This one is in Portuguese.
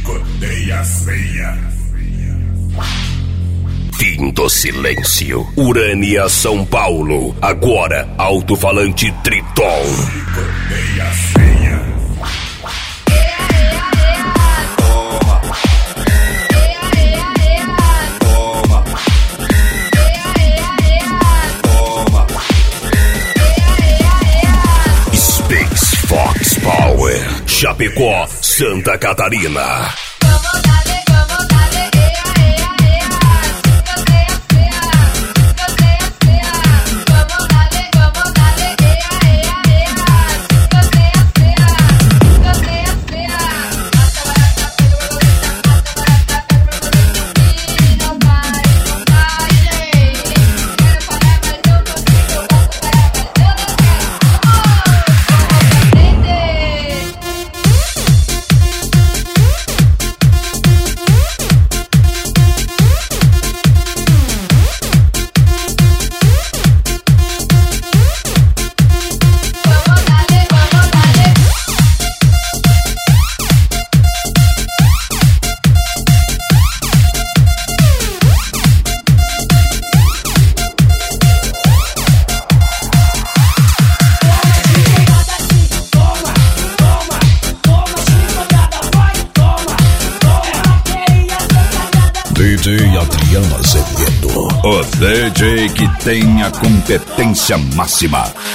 Picoteia ceia. Fim do silêncio. Urânia, São Paulo. Agora, alto-falante Triton. Picoteia ceia. Space Fox Power. Chapecó, Santa Catarina. DJ Adriano Azevedo, o DJ que tem a competência máxima